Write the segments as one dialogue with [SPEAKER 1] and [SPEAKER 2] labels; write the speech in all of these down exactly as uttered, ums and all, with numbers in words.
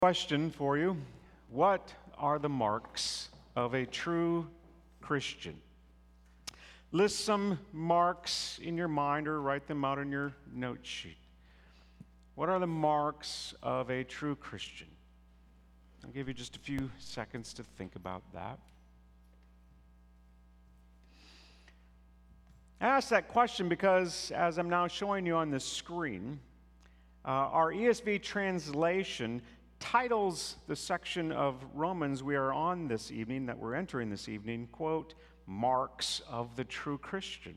[SPEAKER 1] Question for you. What are the marks of a true Christian? List some marks in your mind or write them out on your note sheet. What are the marks of a true Christian? I'll give you just a few seconds to think about that. I asked that question because, as I'm now showing you on the screen, uh, our E S V translation titles the section of Romans we are on this evening, that we're entering this evening, quote, Marks of the True Christian.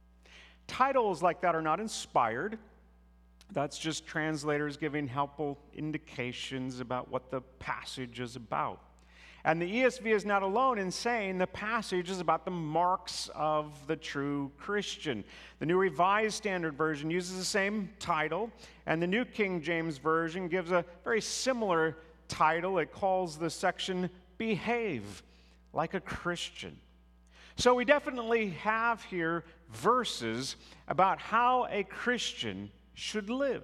[SPEAKER 1] Titles like that are not inspired. That's just translators giving helpful indications about what the passage is about. And the E S V is not alone in saying the passage is about the marks of the true Christian. The New Revised Standard Version uses the same title, and the New King James Version gives a very similar title. It calls the section Behave Like a Christian. So we definitely have here verses about how a Christian should live.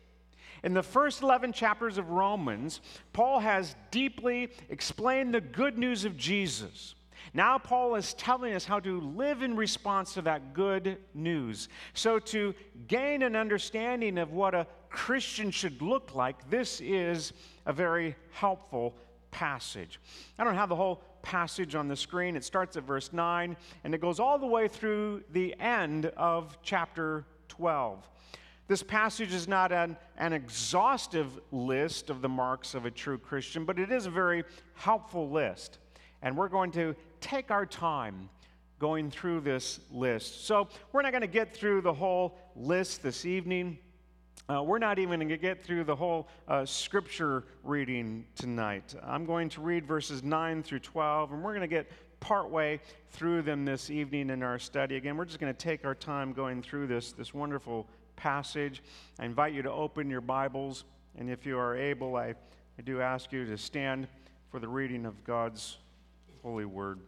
[SPEAKER 1] In the first eleven chapters of Romans, Paul has deeply explained the good news of Jesus. Now Paul is telling us how to live in response to that good news. So to gain an understanding of what a Christian should look like, this is a very helpful passage. I don't have the whole passage on the screen. It starts at verse nine, and it goes all the way through the end of chapter twelve. This passage is not an, an exhaustive list of the marks of a true Christian, but it is a very helpful list. And we're going to take our time going through this list. So we're not going to get through the whole list this evening. Uh, we're not even going to get through the whole uh, scripture reading tonight. I'm going to read verses nine through twelve, and we're going to get partway through them this evening in our study. Again, we're just going to take our time going through this, this wonderful passage. I invite you to open your Bibles, and if you are able, I, I do ask you to stand for the reading of God's holy word.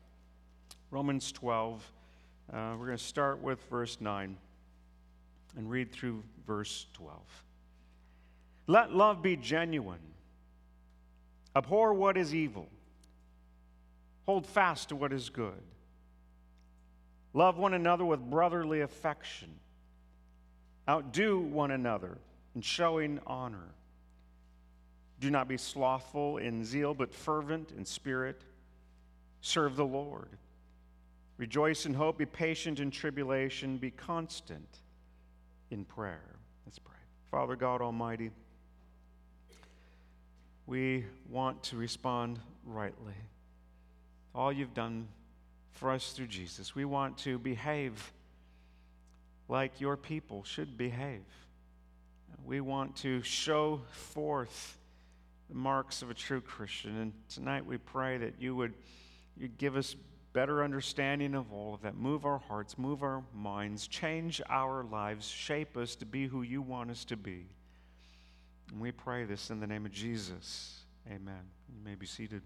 [SPEAKER 1] Romans twelve, uh, we're going to start with verse nine and read through verse twelve. Let love be genuine. Abhor what is evil. Hold fast to what is good. Love one another with brotherly affection. Outdo one another in showing honor. Do not be slothful in zeal, but fervent in spirit. Serve the Lord. Rejoice in hope, be patient in tribulation, be constant in prayer. Let's pray. Father God Almighty, we want to respond rightly. All you've done for us through Jesus. We want to behave like your people should behave. We want to show forth the marks of a true Christian. And tonight we pray that you would you give us better understanding of all of that. Move our hearts, move our minds, change our lives, shape us to be who you want us to be. And we pray this in the name of Jesus. Amen. You may be seated.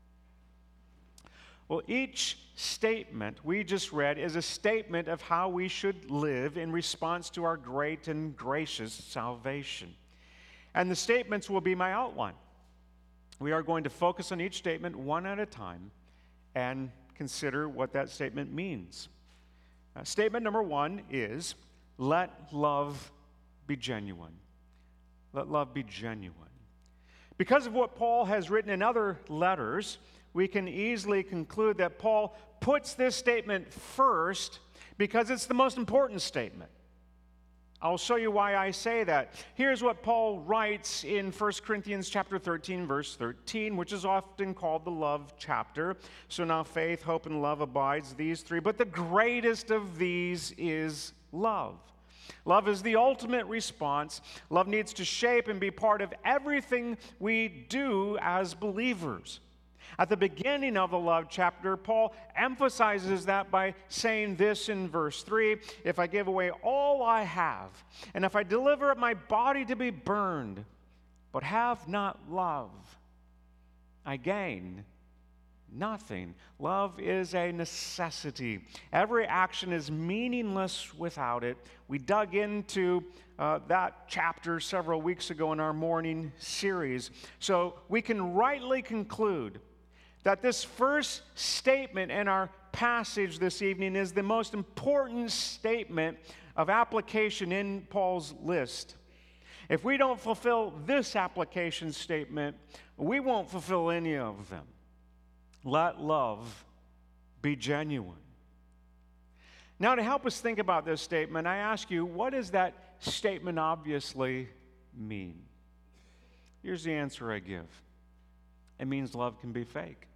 [SPEAKER 1] Well, each statement we just read is a statement of how we should live in response to our great and gracious salvation. And the statements will be my outline. We are going to focus on each statement one at a time and consider what that statement means. Uh, statement number one is, let love be genuine. Let love be genuine. Because of what Paul has written in other letters, we can easily conclude that Paul puts this statement first because it's the most important statement. I'll show you why I say that. Here's what Paul writes in First Corinthians chapter thirteen, verse thirteen, which is often called the love chapter. So now faith, hope, and love abides, these three. But the greatest of these is love. Love is the ultimate response. Love needs to shape and be part of everything we do as believers. At the beginning of the love chapter, Paul emphasizes that by saying this in verse three, if I give away all I have, and if I deliver up my body to be burned, but have not love, I gain nothing. Love is a necessity. Every action is meaningless without it. We dug into uh, that chapter several weeks ago in our morning series. So we can rightly conclude that this first statement in our passage this evening is the most important statement of application in Paul's list. If we don't fulfill this application statement, we won't fulfill any of them. Let love be genuine. Now, to help us think about this statement, I ask you, what does that statement obviously mean? Here's the answer I give. It means love can be fake.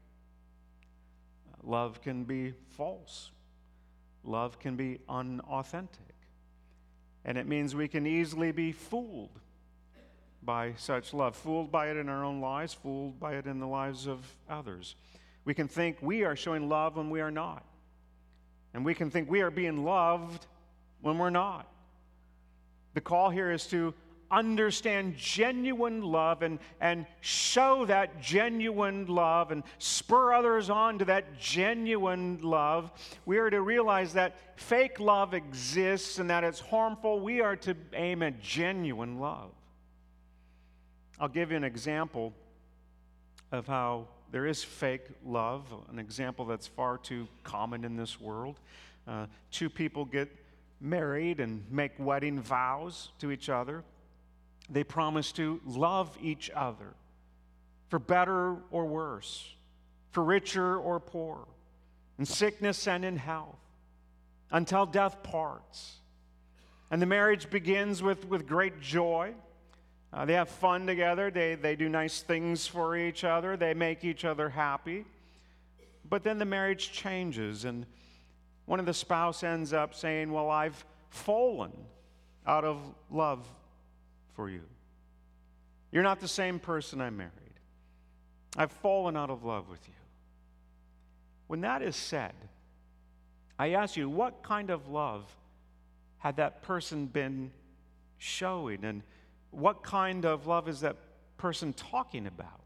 [SPEAKER 1] Love can be false. Love can be unauthentic. And it means we can easily be fooled by such love, fooled by it in our own lives, fooled by it in the lives of others. We can think we are showing love when we are not. And we can think we are being loved when we're not. The call here is to understand genuine love and, and show that genuine love and spur others on to that genuine love. We are to realize that fake love exists and that it's harmful. We are to aim at genuine love. I'll give you an example of how there is fake love, an example that's far too common in this world. Uh, two people get married and make wedding vows to each other. They promise to love each other for better or worse, for richer or poor, in sickness and in health, until death parts. And the marriage begins with, with great joy. Uh, they have fun together. They, they do nice things for each other. They make each other happy. But then the marriage changes, and one of the spouse ends up saying, well, I've fallen out of love for you. You're not the same person I married. I've fallen out of love with you. When that is said, I ask you, what kind of love had that person been showing? And what kind of love is that person talking about?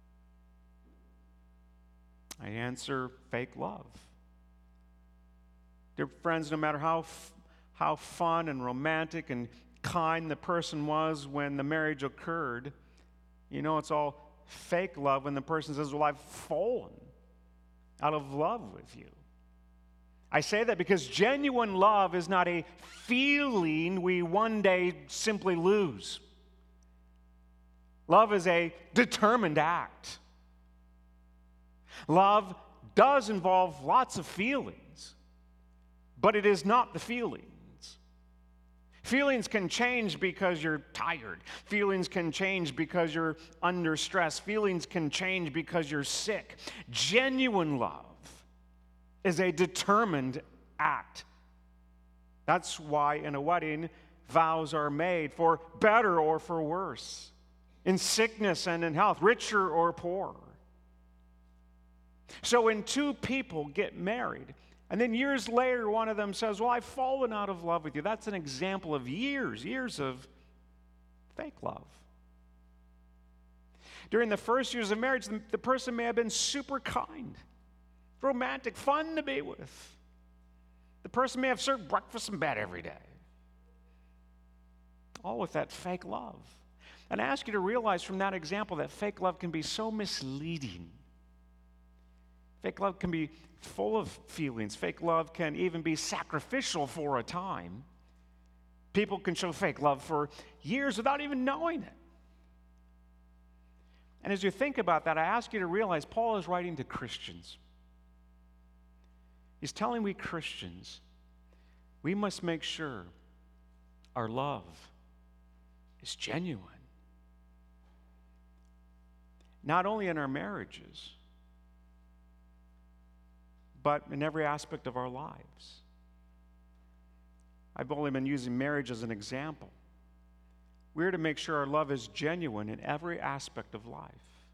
[SPEAKER 1] I answer, fake love. Dear friends, no matter how, f- how fun and romantic and kind the person was when the marriage occurred, you know, it's all fake love when the person says, well, I've fallen out of love with you. I say that because genuine love is not a feeling we one day simply lose. Love is a determined act. Love does involve lots of feelings, but it is not the feelings. Feelings can change because you're tired. Feelings can change because you're under stress. Feelings can change because you're sick. Genuine love is a determined act. That's why in a wedding, vows are made for better or for worse, in sickness and in health, richer or poorer. So when two people get married, and then years later, one of them says, well, I've fallen out of love with you. That's an example of years, years of fake love. During the first years of marriage, the, the person may have been super kind, romantic, fun to be with. The person may have served breakfast in bed every day. All with that fake love. And I ask you to realize from that example that fake love can be so misleading. Fake love can be full of feelings. Fake love can even be sacrificial for a time. People can show fake love for years without even knowing it. And as you think about that, I ask you to realize Paul is writing to Christians. He's telling we Christians, we must make sure our love is genuine. Not only in our marriages, but in every aspect of our lives. I've only been using marriage as an example. We're to make sure our love is genuine in every aspect of life.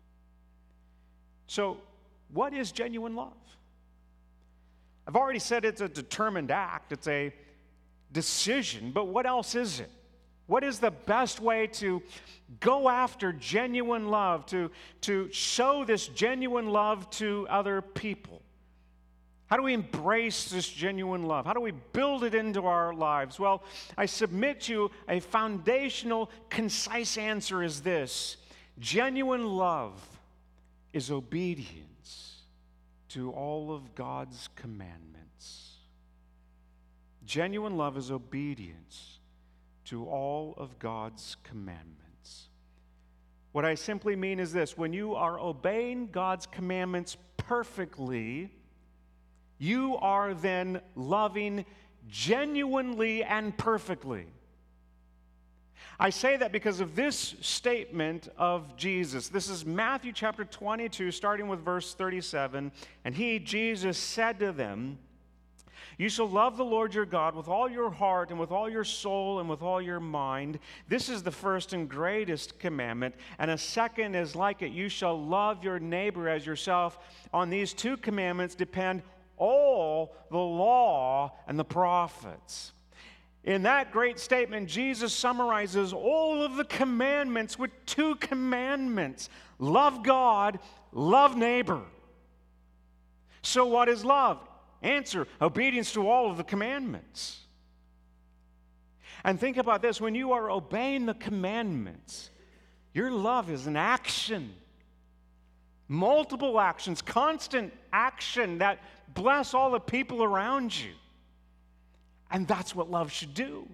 [SPEAKER 1] So, what is genuine love? I've already said it's a determined act, it's a decision, but what else is it? What is the best way to go after genuine love, to, to show this genuine love to other people? How do we embrace this genuine love? How do we build it into our lives? Well, I submit to you a foundational, concise answer is this: genuine love is obedience to all of God's commandments. Genuine love is obedience to all of God's commandments. What I simply mean is this: when you are obeying God's commandments perfectly, you are then loving genuinely and perfectly. I say that because of this statement of Jesus. This is Matthew chapter twenty-two, starting with verse thirty-seven. And he, Jesus, said to them, "You shall love the Lord your God with all your heart and with all your soul and with all your mind. This is the first and greatest commandment. And a second is like it. You shall love your neighbor as yourself. On these two commandments depend all the law and the prophets." In that great statement, Jesus summarizes all of the commandments with two commandments: love God, love neighbor. So what is love? Answer: obedience to all of the commandments. And think about this: when you are obeying the commandments, your love is an action. Multiple actions, constant action that bless all the people around you. And that's what love should do.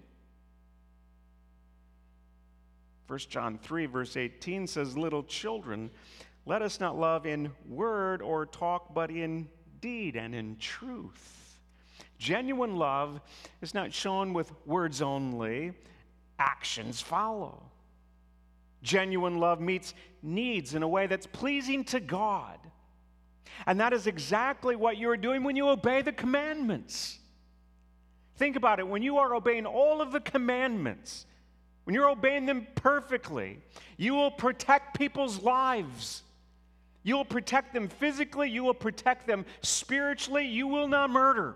[SPEAKER 1] First John three, verse eighteen says, "Little children, let us not love in word or talk, but in deed and in truth." Genuine love is not shown with words only, actions follow. Genuine love meets needs in a way that's pleasing to God. And that is exactly what you're doing when you obey the commandments. Think about it. When you are obeying all of the commandments, when you're obeying them perfectly, you will protect people's lives. You will protect them physically. You will protect them spiritually. You will not murder.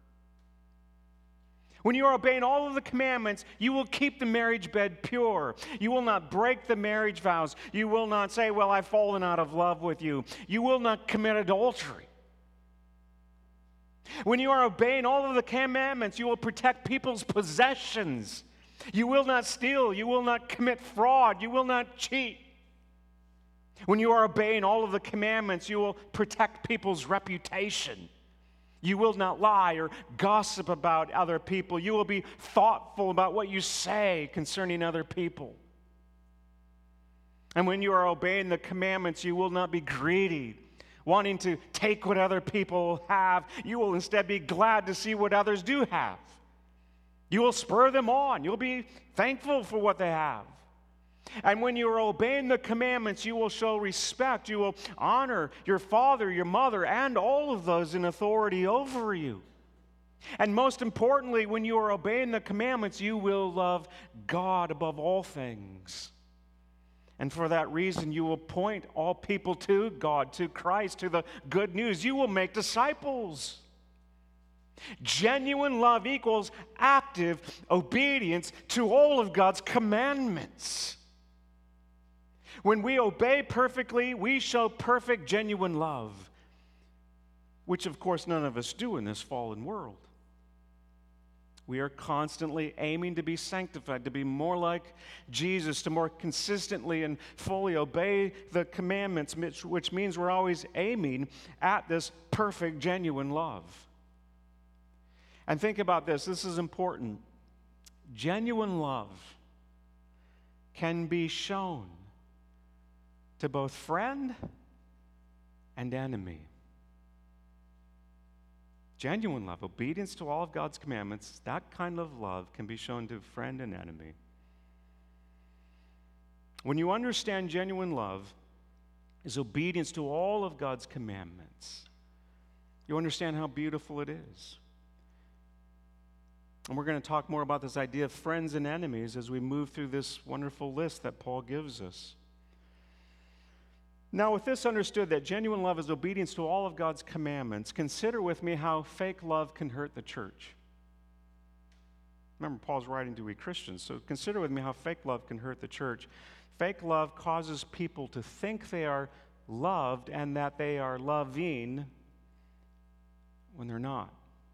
[SPEAKER 1] When you are obeying all of the commandments, you will keep the marriage bed pure. You will not break the marriage vows. You will not say, "Well, I've fallen out of love with you." You will not commit adultery. When you are obeying all of the commandments, you will protect people's possessions. You will not steal. You will not commit fraud. You will not cheat. When you are obeying all of the commandments, you will protect people's reputation. You will not lie or gossip about other people. You will be thoughtful about what you say concerning other people. And when you are obeying the commandments, you will not be greedy, wanting to take what other people have. You will instead be glad to see what others do have. You will spur them on. You'll be thankful for what they have. And when you are obeying the commandments, you will show respect. You will honor your father, your mother, and all of those in authority over you. And most importantly, when you are obeying the commandments, you will love God above all things. And for that reason, you will point all people to God, to Christ, to the good news. You will make disciples. Genuine love equals active obedience to all of God's commandments. When we obey perfectly, we show perfect, genuine love, which, of course, none of us do in this fallen world. We are constantly aiming to be sanctified, to be more like Jesus, to more consistently and fully obey the commandments, which means we're always aiming at this perfect, genuine love. And think about this. This is important. Genuine love can be shown to both friend and enemy. Genuine love, obedience to all of God's commandments, that kind of love can be shown to friend and enemy. When you understand genuine love is obedience to all of God's commandments, you understand how beautiful it is. And we're going to talk more about this idea of friends and enemies as we move through this wonderful list that Paul gives us. Now, with this understood that genuine love is obedience to all of God's commandments, consider with me how fake love can hurt the church. Remember, Paul's writing to we Christians, so consider with me how fake love can hurt the church. Fake love causes people to think they are loved and that they are loving when they're not.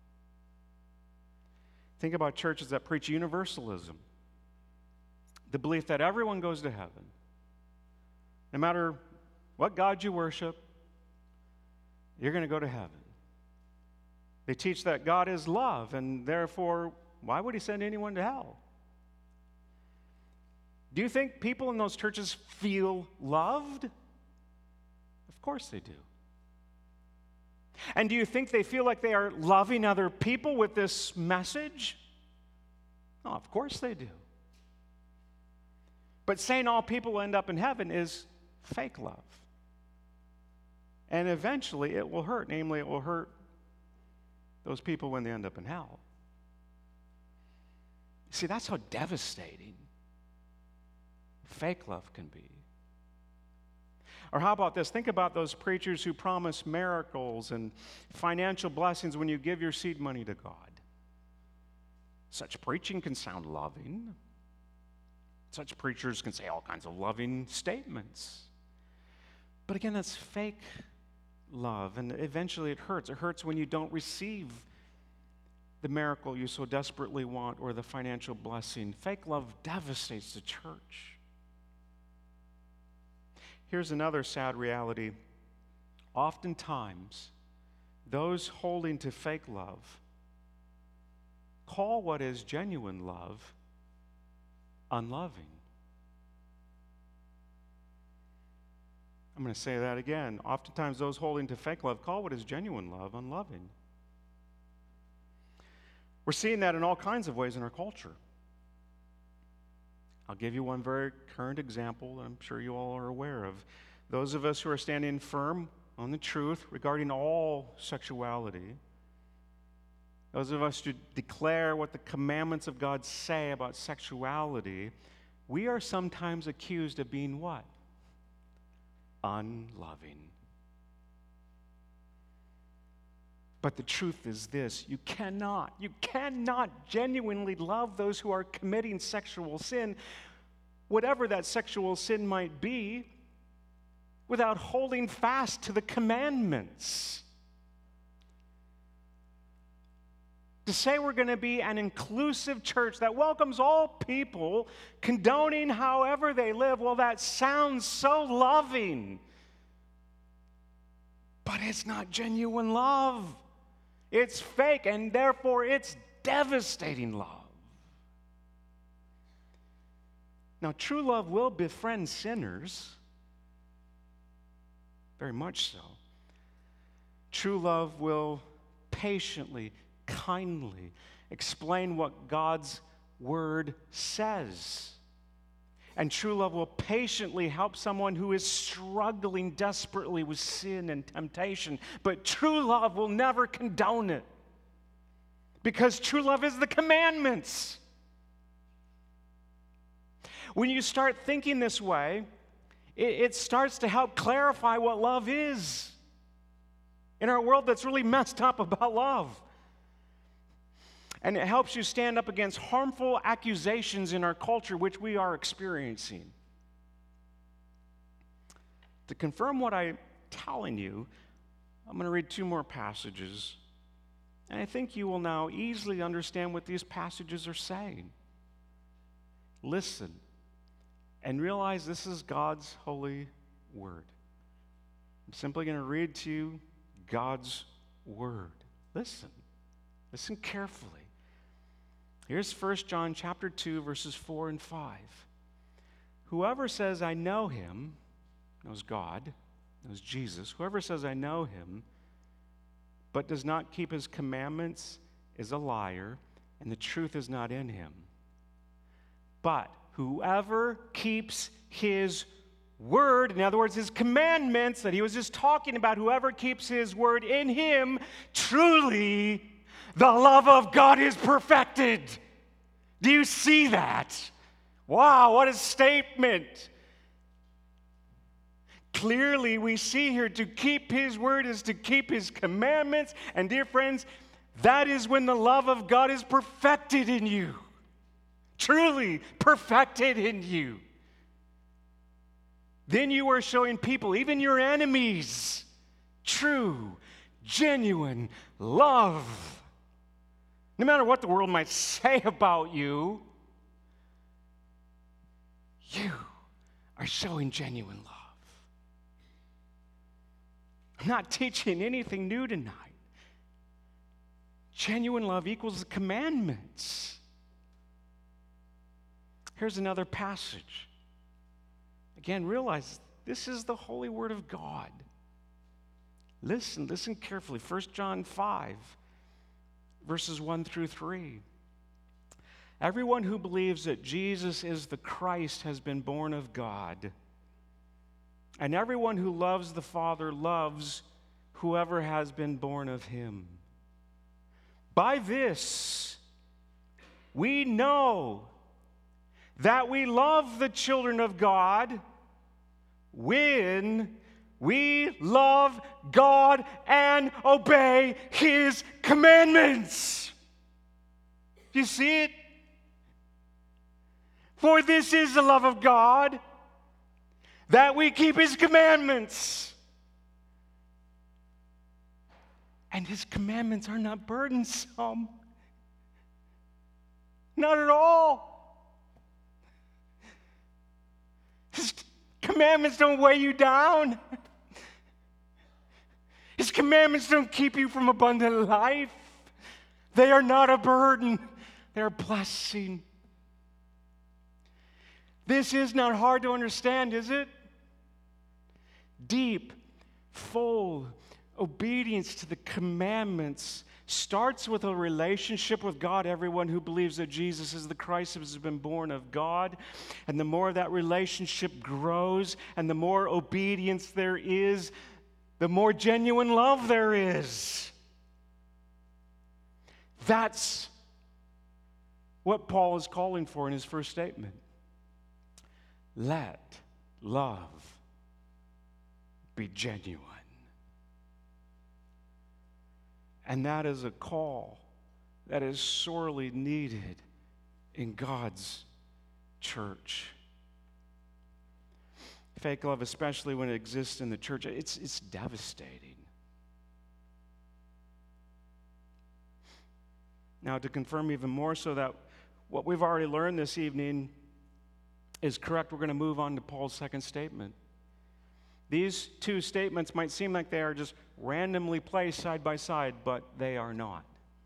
[SPEAKER 1] Think about churches that preach universalism, the belief that everyone goes to heaven. No matter what God you worship, you're going to go to heaven. They teach that God is love, and therefore, why would he send anyone to hell? Do you think people in those churches feel loved? Of course they do. And do you think they feel like they are loving other people with this message? Oh, of course they do. But saying all people end up in heaven is fake love. And eventually it will hurt. Namely, it will hurt those people when they end up in hell. See, that's how devastating fake love can be. Or how about this? Think about those preachers who promise miracles and financial blessings when you give your seed money to God. Such preaching can sound loving. Such preachers can say all kinds of loving statements. But again, that's fake love, and eventually it hurts. It hurts when you don't receive the miracle you so desperately want or the financial blessing. Fake love devastates the church. Here's another sad reality. Oftentimes, those holding to fake love call what is genuine love unloving. I'm going to say that again. Oftentimes, those holding to fake love call what is genuine love unloving. We're seeing that in all kinds of ways in our culture. I'll give you one very current example that I'm sure you all are aware of. Those of us who are standing firm on the truth regarding all sexuality, those of us who declare what the commandments of God say about sexuality, we are sometimes accused of being what? Unloving. But the truth is this: you cannot, you cannot genuinely love those who are committing sexual sin, whatever that sexual sin might be, without holding fast to the commandments. To say we're going to be an inclusive church that welcomes all people, condoning however they live, well, that sounds so loving. But it's not genuine love. It's fake, and therefore it's devastating love. Now, true love will befriend sinners, very much so. True love will patiently, kindly explain what God's word says. And true love will patiently help someone who is struggling desperately with sin and temptation. But true love will never condone it, because true love is the commandments. When you start thinking this way, it, it starts to help clarify what love is in our world that's really messed up about love. And it helps you stand up against harmful accusations in our culture, which we are experiencing. To confirm what I'm telling you, I'm going to read two more passages. And I think you will now easily understand what these passages are saying. Listen and realize this is God's holy word. I'm simply going to read to you God's word. Listen. Listen carefully. Here's First John chapter two, verses four and five. Whoever says, I know him, knows God, knows Jesus. Whoever says, I know him, but does not keep his commandments is a liar, and the truth is not in him. But whoever keeps his word, in other words, his commandments that he was just talking about, whoever keeps his word in him, truly the love of God is perfected. Do you see that? Wow, what a statement. Clearly, we see here to keep his word is to keep his commandments. And dear friends, that is when the love of God is perfected in you. truly perfected in you, then you are showing people, even your enemies, true, genuine love. No matter what the world might say about you, you are showing genuine love. I'm not teaching anything new tonight. Genuine love equals the commandments. Here's another passage. Again, realize this is the holy word of God. Listen, listen carefully. First John five, verses one through three. Everyone who believes that Jesus is the Christ has been born of God. And everyone who loves the Father loves whoever has been born of him. By this, we know that we love the children of God when we love God and obey his commandments. Do you see it? For this is the love of God, that we keep his commandments. And his commandments are not burdensome. Not at all. His commandments don't weigh you down. His commandments don't keep you from abundant life. They are not a burden. They're a blessing. This is not hard to understand, is it? Deep, full obedience to the commandments starts with a relationship with God. Everyone who believes that Jesus is the Christ has been born of God. And the more that relationship grows and the more obedience there is, the more genuine love there is. That's what Paul is calling for in his first statement. Let love be genuine. And that is a call that is sorely needed in God's church. Fake love, especially when it exists in the church, it's, it's devastating. Now, to confirm even more so that what we've already learned this evening is correct, we're going to move on to Paul's second statement. These two statements might seem like they are just randomly placed side by side, but they are not.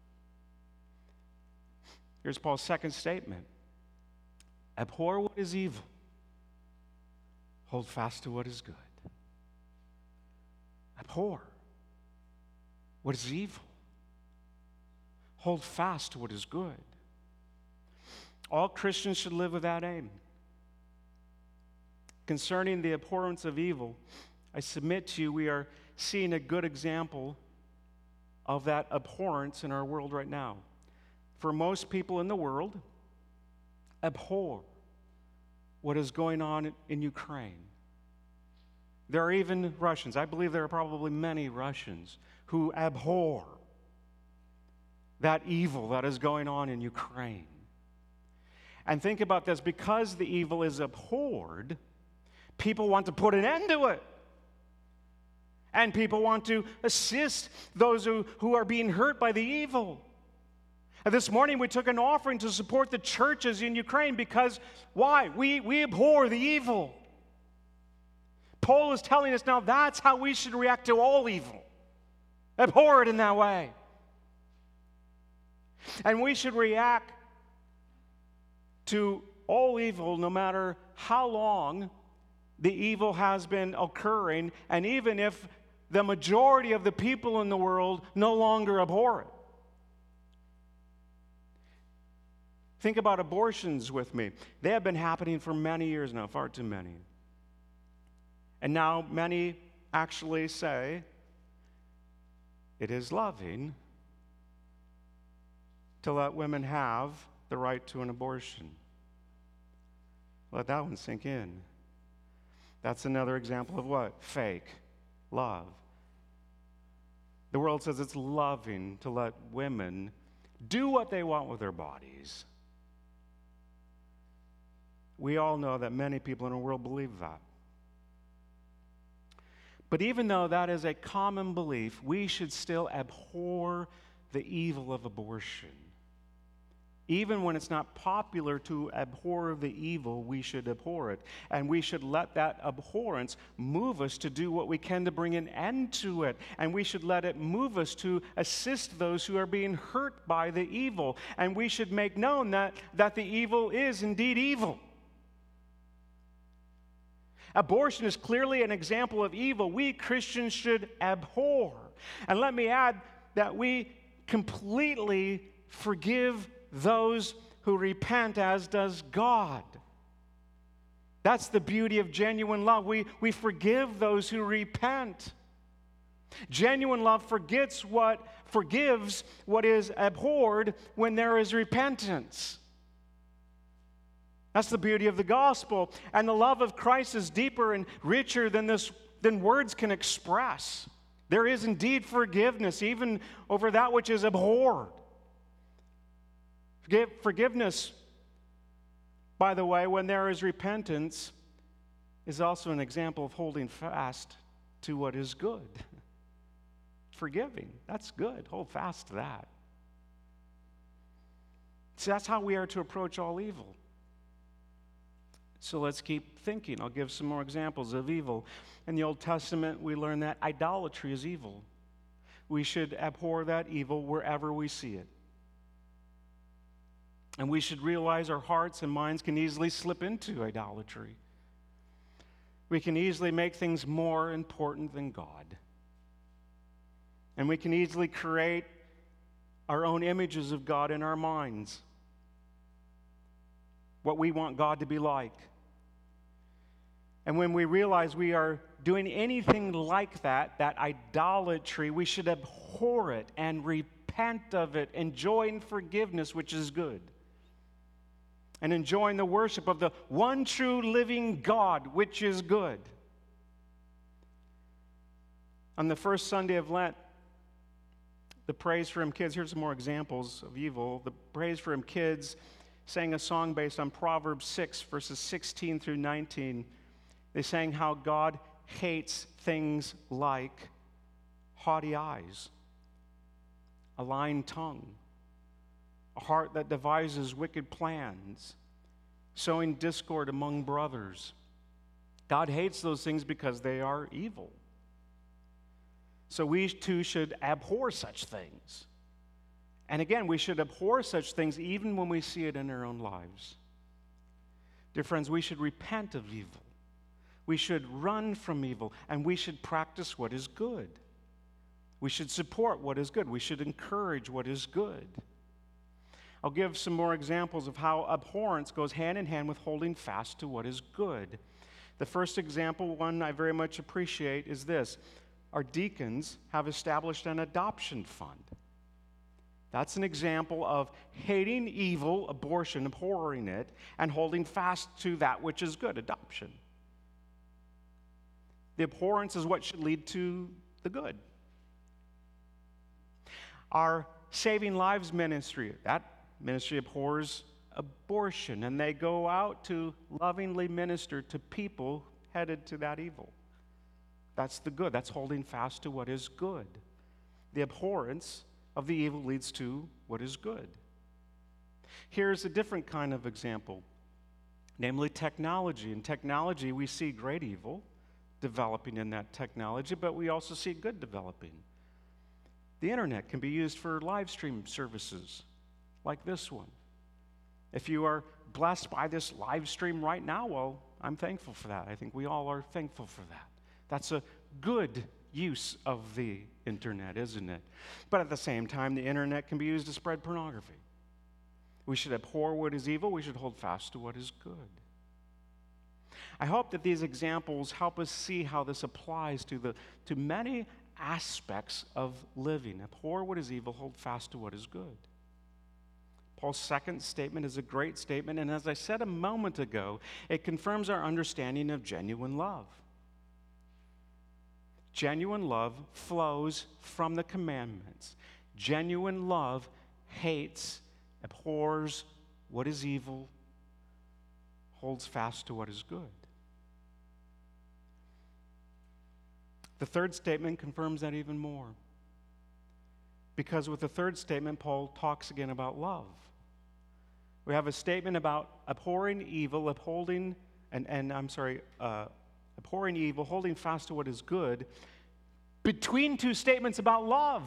[SPEAKER 1] Here's Paul's second statement. Abhor what is evil. Hold fast to what is good. Abhor what is evil. Hold fast to what is good. All Christians should live with that aim. Concerning the abhorrence of evil, I submit to you we are seeing a good example of that abhorrence in our world right now. For most people in the world, abhor what is going on in Ukraine. There are even Russians, I believe there are probably many Russians, who abhor that evil that is going on in Ukraine. And think about this, because the evil is abhorred, people want to put an end to it. And people want to assist those who, who are being hurt by the evil. And this morning we took an offering to support the churches in Ukraine because, why? We, we abhor the evil. Paul is telling us now that's how we should react to all evil. Abhor it in that way. And we should react to all evil no matter how long the evil has been occurring, and even if the majority of the people in the world no longer abhor it. Think about abortions with me. They have been happening for many years now, far too many. And now many actually say it is loving to let women have the right to an abortion. Let that one sink in. That's another example of what? Fake love. The world says it's loving to let women do what they want with their bodies. we all know that many people in the world believe that. But even though that is a common belief, we should still abhor the evil of abortion. Even when it's not popular to abhor the evil, we should abhor it. And we should let that abhorrence move us to do what we can to bring an end to it. And we should let it move us to assist those who are being hurt by the evil. And we should make known that, that the evil is indeed evil. Abortion is clearly an example of evil we Christians should abhor. And let me add that we completely forgive those who repent, as does God. That's the beauty of genuine love. We, we forgive those who repent. Genuine love forgets what, forgives what is abhorred when there is repentance. That's the beauty of the gospel. And the love of Christ is deeper and richer than this, than words can express. There is indeed forgiveness, even over that which is abhorred. Forgiveness, by the way, when there is repentance, is also an example of holding fast to what is good. Forgiving, that's good. Hold fast to that. See, that's how we are to approach all evil. So let's keep thinking. I'll give some more examples of evil. In the Old Testament, we learn that idolatry is evil. We should abhor that evil wherever we see it. And we should realize our hearts and minds can easily slip into idolatry. We can easily make things more important than God. And we can easily create our own images of God in our minds. What we want God to be like. And when we realize we are doing anything like that, that idolatry, we should abhor it and repent of it, enjoying forgiveness, which is good. And enjoying the worship of the one true living God, which is good. On the first Sunday of Lent, the Praise for Him kids, here's some more examples of evil. The Praise for Him kids sang a song based on Proverbs six, verses sixteen through nineteen. They sang how God hates things like haughty eyes, a lying tongue, a heart that devises wicked plans, sowing discord among brothers. God hates those things because they are evil. So we too should abhor such things. And again, we should abhor such things even when we see it in our own lives. Dear friends, we should repent of evil. We should run from evil, and we should practice what is good. We should support what is good. We should encourage what is good. I'll give some more examples of how abhorrence goes hand in hand with holding fast to what is good. The first example, one I very much appreciate, is this. Our deacons have established an adoption fund. That's an example of hating evil, abortion, abhorring it, and holding fast to that which is good, adoption. The abhorrence is what should lead to the good. Our Saving Lives ministry, that ministry abhors abortion, and they go out to lovingly minister to people headed to that evil. That's the good. That's holding fast to what is good. The abhorrence of the evil leads to what is good. Here's a different kind of example, namely technology. In technology, we see great evil developing in that technology, but we also see good developing. The internet can be used for live stream services like this one. If you are blessed by this live stream right now, well, I'm thankful for that. I think we all are thankful for that. That's a good use of the internet, isn't it? But at the same time, the internet can be used to spread pornography. We should abhor what is evil. We should hold fast to what is good. I hope that these examples help us see how this applies to the to many aspects of living. Abhor what is evil, hold fast to what is good. Paul's second statement is a great statement, and as I said a moment ago, it confirms our understanding of genuine love. Genuine love flows from the commandments. Genuine love hates, abhors what is evil, holds fast to what is good. The third statement confirms that even more. Because with the third statement, Paul talks again about love. We have a statement about abhorring evil, upholding, and, and I'm sorry, uh, abhorring evil, holding fast to what is good, between two statements about love.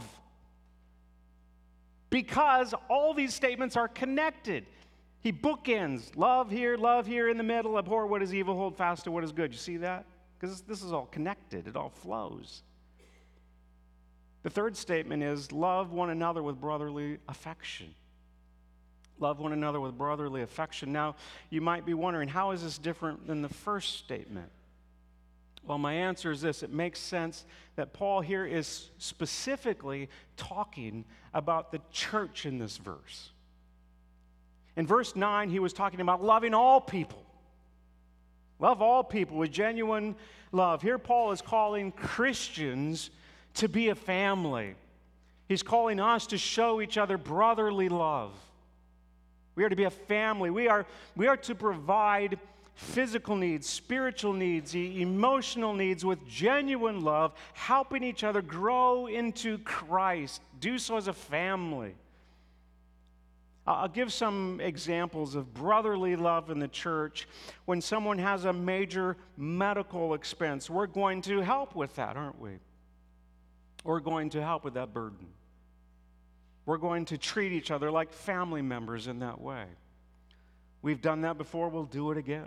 [SPEAKER 1] Because all these statements are connected. He bookends love here, love here in the middle, abhor what is evil, hold fast to what is good. You see that? Because this is all connected, it all flows. The third statement is love one another with brotherly affection. Love one another with brotherly affection. Now, you might be wondering, how is this different than the first statement? Well, my answer is this. It makes sense that Paul here is specifically talking about the church in this verse. In verse nine, he was talking about loving all people. Love all people with genuine love. Here Paul is calling Christians to be a family. He's calling us to show each other brotherly love. We are to be a family. We are, we are to provide physical needs, spiritual needs, e- emotional needs with genuine love, helping each other grow into Christ. Do so as a family. I'll give some examples of brotherly love in the church. When someone has a major medical expense, we're going to help with that, aren't we? We're going to help with that burden. We're going to treat each other like family members in that way. We've done that before, we'll do it again.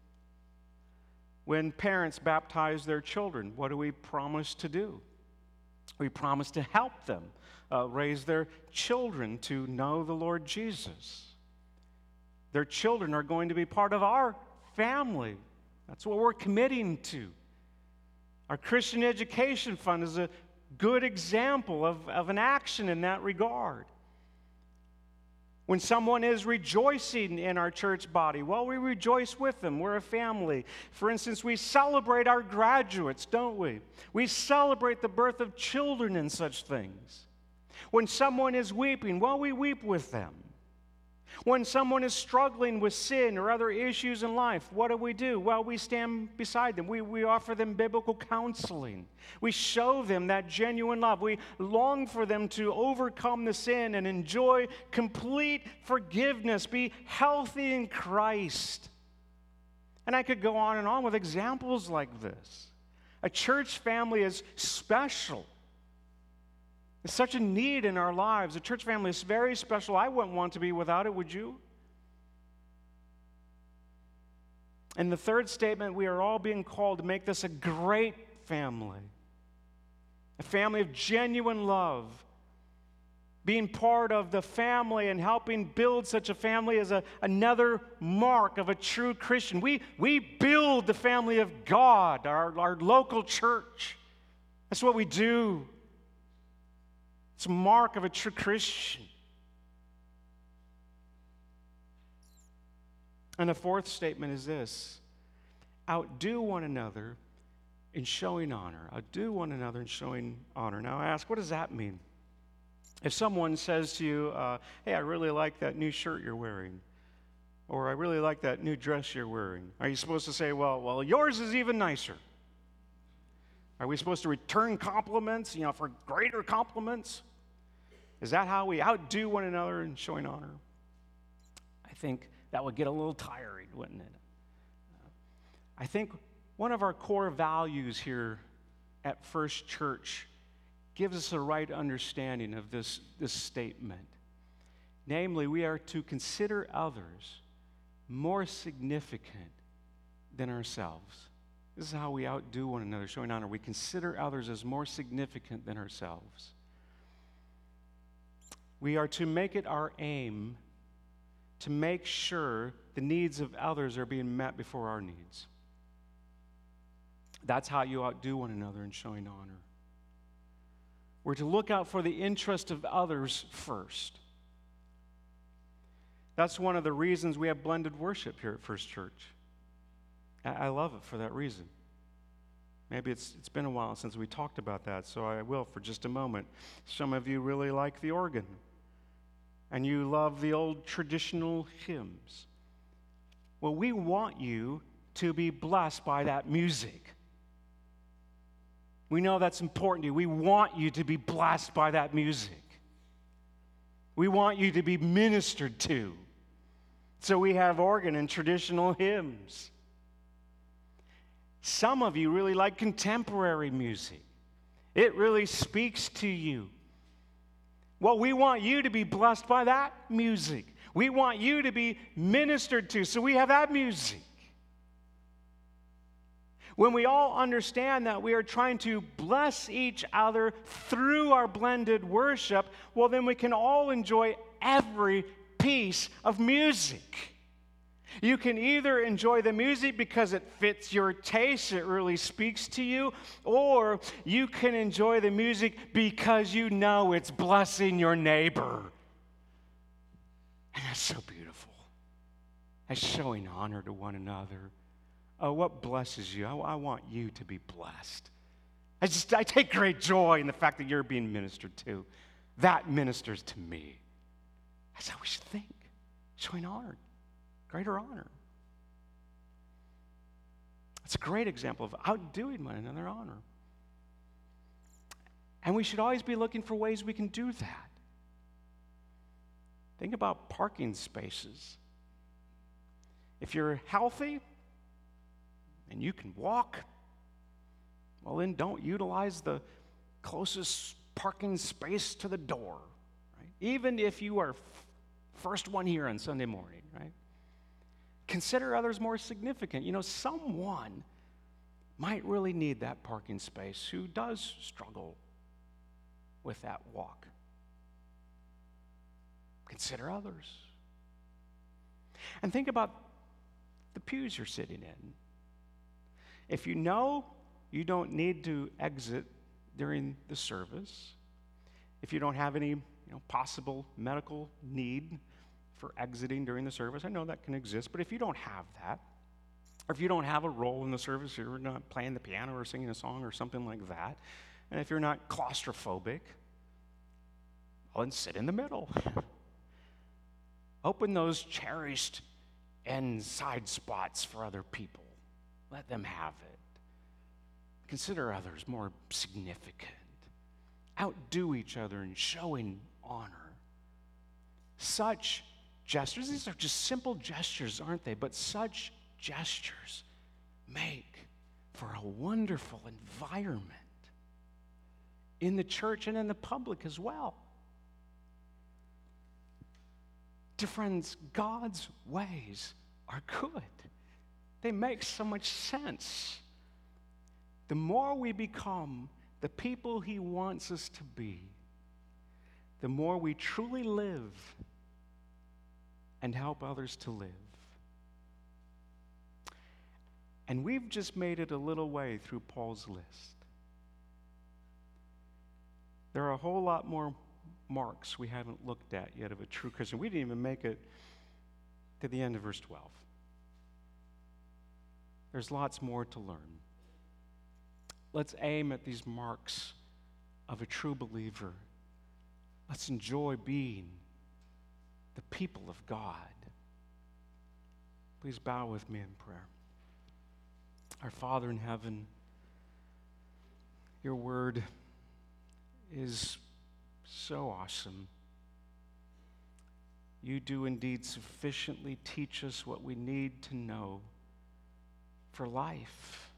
[SPEAKER 1] When parents baptize their children, what do we promise to do? We promise to help them uh, raise their children to know the Lord Jesus. Their children are going to be part of our family. That's what we're committing to. Our Christian Education Fund is a good example of, of an action in that regard. When someone is rejoicing in our church body, well, we rejoice with them. We're a family. For instance, we celebrate our graduates, don't we? We celebrate the birth of children and such things. When someone is weeping, well, we weep with them. When someone is struggling with sin or other issues in life, what do we do? Well, we stand beside them. We, we offer them biblical counseling. We show them that genuine love. We long for them to overcome the sin and enjoy complete forgiveness, be healthy in Christ. And I could go on and on with examples like this. A church family is special. It's such a need in our lives. A church family is very special. I wouldn't want to be without it, would you? In the third statement, we are all being called to make this a great family. A family of genuine love. Being part of the family and helping build such a family is a, another mark of a true Christian. We, we build the family of God, our, our local church. That's what we do. It's a mark of a true Christian. And the fourth statement is this: outdo one another in showing honor. Outdo one another in showing honor. Now I ask, what does that mean? If someone says to you, uh, hey, I really like that new shirt you're wearing, or I really like that new dress you're wearing, are you supposed to say, well, well, yours is even nicer? Are we supposed to return compliments, you know, for greater compliments? Is that how we outdo one another in showing honor? I think that would get a little tiring, wouldn't it? I think one of our core values here at First Church gives us a right understanding of this, this statement. Namely, we are to consider others more significant than ourselves. This is how we outdo one another, showing honor. We consider others as more significant than ourselves. We are to make it our aim to make sure the needs of others are being met before our needs. That's how you outdo one another in showing honor. We're to look out for the interest of others first. That's one of the reasons we have blended worship here at First Church. I love it for that reason. Maybe it's it's been a while since we talked about that, so I will for just a moment. Some of you really like the organ, and you love the old traditional hymns. Well, we want you to be blessed by that music. We know that's important to you. We want you to be blessed by that music. We want you to be ministered to. So we have organ and traditional hymns. Some of you really like contemporary music. It really speaks to you. Well, we want you to be blessed by that music. We want you to be ministered to, so we have that music. When we all understand that we are trying to bless each other through our blended worship, well, then we can all enjoy every piece of music. You can either enjoy the music because it fits your taste, it really speaks to you, or you can enjoy the music because you know it's blessing your neighbor. And that's so beautiful. That's showing honor to one another. Oh, what blesses you? I, I want you to be blessed. I just, I take great joy in the fact that you're being ministered to. That ministers to me. That's how we should think. Showing honor. Greater honor. It's a great example of outdoing one another honor. And we should always be looking for ways we can do that. Think about parking spaces. If you're healthy and you can walk, well, then don't utilize the closest parking space to the door, right? Even if you are f- first one here on Sunday morning, right? Consider others more significant. You know, someone might really need that parking space who does struggle with that walk. Consider others. And think about the pews you're sitting in. If you know you don't need to exit during the service, if you don't have any, you know, possible medical need for exiting during the service, I know that can exist, but if you don't have that, or if you don't have a role in the service, you're not playing the piano or singing a song or something like that, and if you're not claustrophobic, well, then sit in the middle. Open those cherished end side spots for other people. Let them have it. Consider others more significant. Outdo each other in showing honor. Such gestures, these are just simple gestures, aren't they? But such gestures make for a wonderful environment in the church and in the public as well. Dear friends, God's ways are good. They make so much sense. The more we become the people He wants us to be, the more we truly live and help others to live. And we've just made it a little way through Paul's list. There are a whole lot more marks we haven't looked at yet of a true Christian. We didn't even make it to the end of verse twelve. There's lots more to learn. Let's aim at these marks of a true believer. Let's enjoy being the people of God. Please bow with me in prayer. Our Father in heaven, your word is so awesome. You do indeed sufficiently teach us what we need to know for life,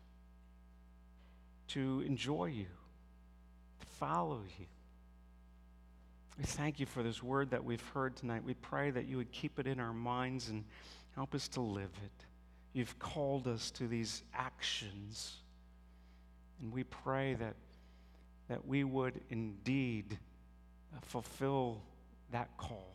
[SPEAKER 1] to enjoy you, to follow you. We thank you for this word that we've heard tonight. We pray that you would keep it in our minds and help us to live it. You've called us to these actions, and we pray that, that we would indeed fulfill that call.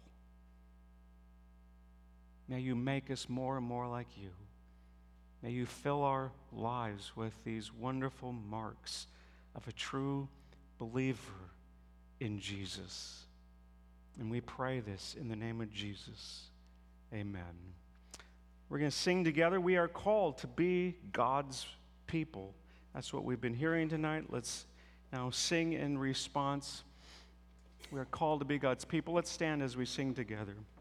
[SPEAKER 1] May you make us more and more like you. May you fill our lives with these wonderful marks of a true believer in Jesus. And we pray this in the name of Jesus. Amen. We're going to sing together. We are called to be God's people. That's what we've been hearing tonight. Let's now sing in response. We are called to be God's people. Let's stand as we sing together.